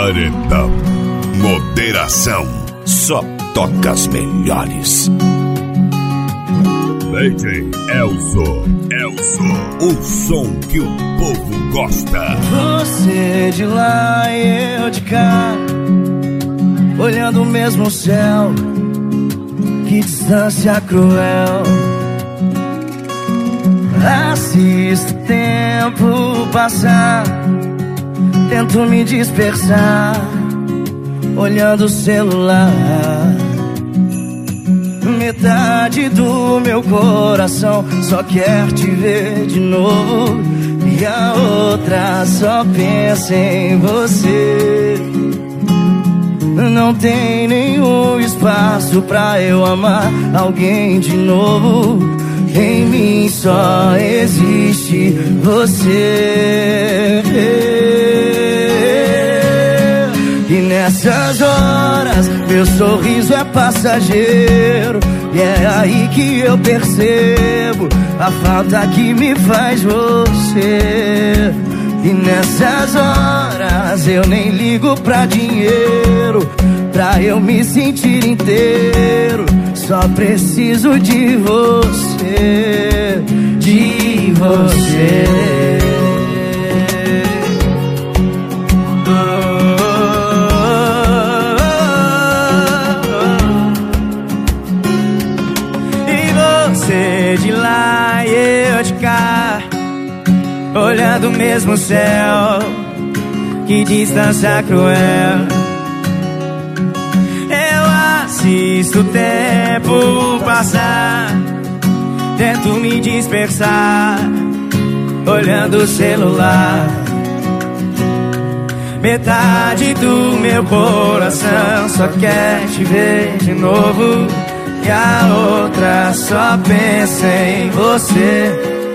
Paredão. Moderação. Só toca as melhores. DJ Elzo, o som que o povo gosta. Você de lá e eu de cá, olhando o mesmo céu. Que distância cruel. Assisto o tempo passar, tento me dispersar, olhando o celular. Metade do meu coração só quer te ver de novo, e a outra só pensa em você. Não tem nenhum espaço pra eu amar alguém de novo. Em mim só existe você. E nessas horas meu sorriso é passageiro, e é aí que eu percebo a falta que me faz você. E nessas horas eu nem ligo pra dinheiro, pra eu me sentir inteiro. Só preciso de você, de você. E você de lá e eu de cá, olhando o mesmo céu. Que distância cruel. Eu assisto o tempo passar, tento me dispersar, olhando o celular. Metade do meu coração só quer te ver de novo, e a outra só pensa em você.